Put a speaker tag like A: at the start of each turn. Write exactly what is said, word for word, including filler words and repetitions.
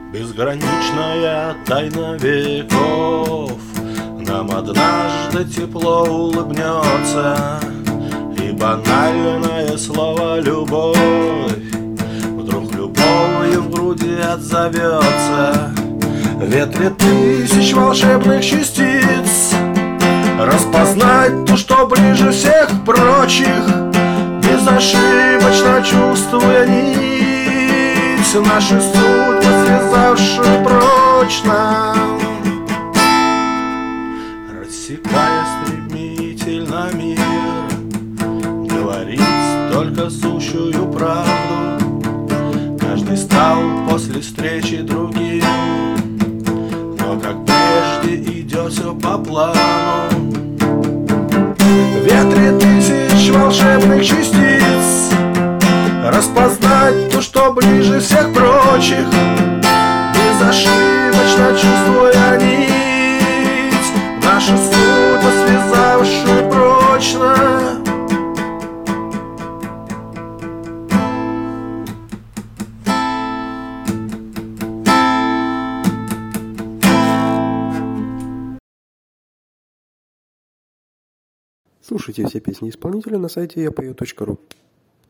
A: Безграничная тайна веков нам однажды тепло улыбнется, и банальное слово «любовь» вдруг любовью в груди отзовется. В ветре тысяч волшебных частиц распознать ту, что ближе всех прочих, безошибочно чувствуя нить нашу судьбу, связавшую прочно, рассекая стремительно мир, говорить только сущую правду. Каждый стал после встречи другим, но как прежде идет все по плану. В ветре тысяч волшебных частиц распознать ту, что ближе всех прочих, безошибочно чувствуя нить нашу судьбу, связавшую прочно.
B: Слушайте все песни исполнителя на сайте я пою точка ру.